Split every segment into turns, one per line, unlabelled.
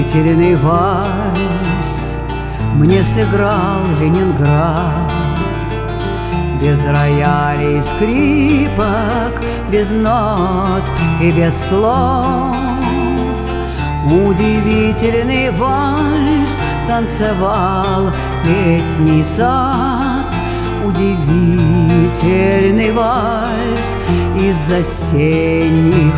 удивительный вальс мне сыграл Ленинград. Без роялей и скрипок, без нот и без слов. Удивительный вальс танцевал летний сад. Удивительный вальс из осенних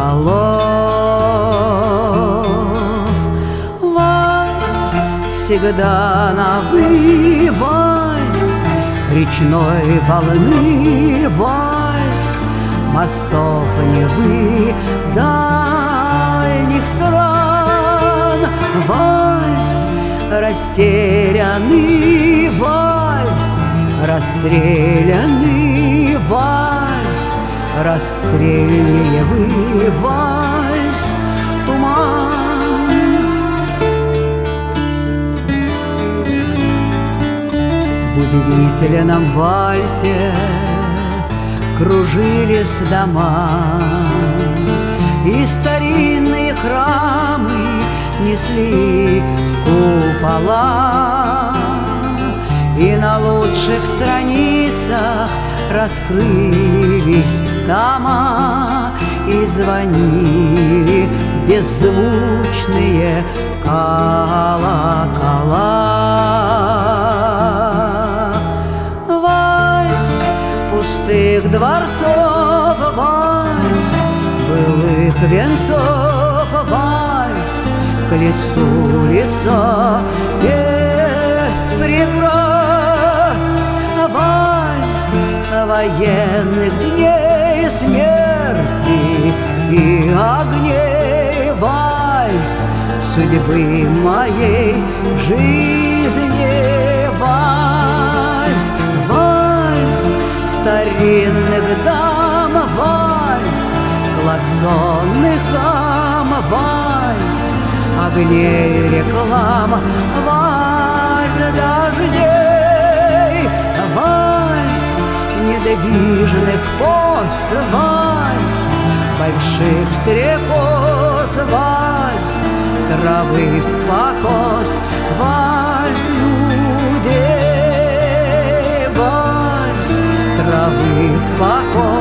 голов. Вальс всегда новый вальс речной волны, вальс мостов Невы, дальних стран. Вальс растерянный, вальс расстрелянный, вальс расстрельнее вы, вальс туман. В удивительном вальсе кружились дома, и старинные храмы несли купола. И на лучших страницах раскрылись тома, и звонили беззвучные колокола. Вальс пустых дворцов, вальс былых венцов, вальс к лицу лицо без прикрас. Вальс военных дней, смерти и огней, вальс судьбы моей жизни, вальс, вальс старинных дам, вальс клаксонных гам, вальс огней реклам, вальс дождей, вальс недвижных поз, вальс больших стрекоз, вальс травы в покос, вальс людей, вальс травы в покос.